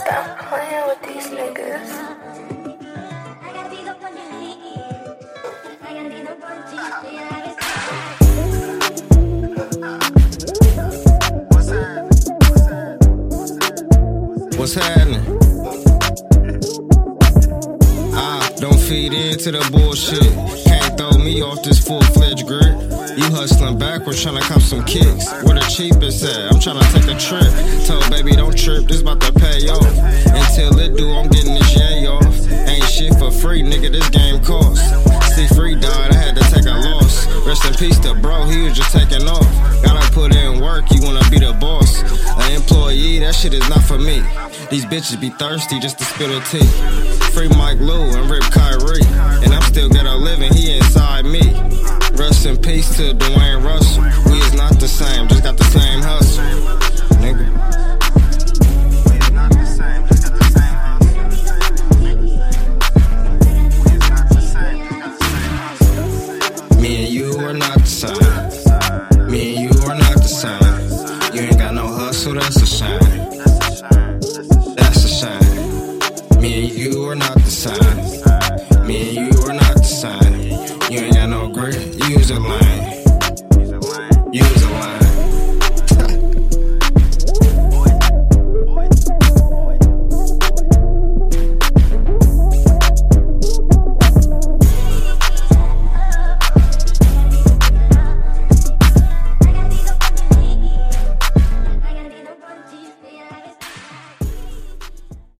Stop playing with these niggas. What's happening? Don't feed into the bullshit. Can't throw me off this full-fledged grid. You hustling backwards, tryna cop some kicks. Where the cheapest at? I'm tryna take a trip. Told baby don't trip, this about to pay off. Until it do, I'm getting this yay off. Ain't shit for free, nigga, this game cost. See, free died, I had to take a loss. Rest in peace to bro, he was just taking off. Gotta put in work, you wanna be the boss. An employee, that shit is not for me. These bitches be thirsty just to spill the tea. Free Mike Lou and Rip Kyrie. And I'm still ghetto living, he inside me. Rest in peace to Dwayne Russell. We is not the same, just got the same hustle. Nigga. We is not the same, just got the same hustle. We is not the same, just got the same hustle. Me and you are not the same. Me and you are not the same. You ain't got no hustle, that's a shame. That's a shame. Me and you are not the same. Me and you are not the same. You ain't got no grit, use a lane. Use a lane.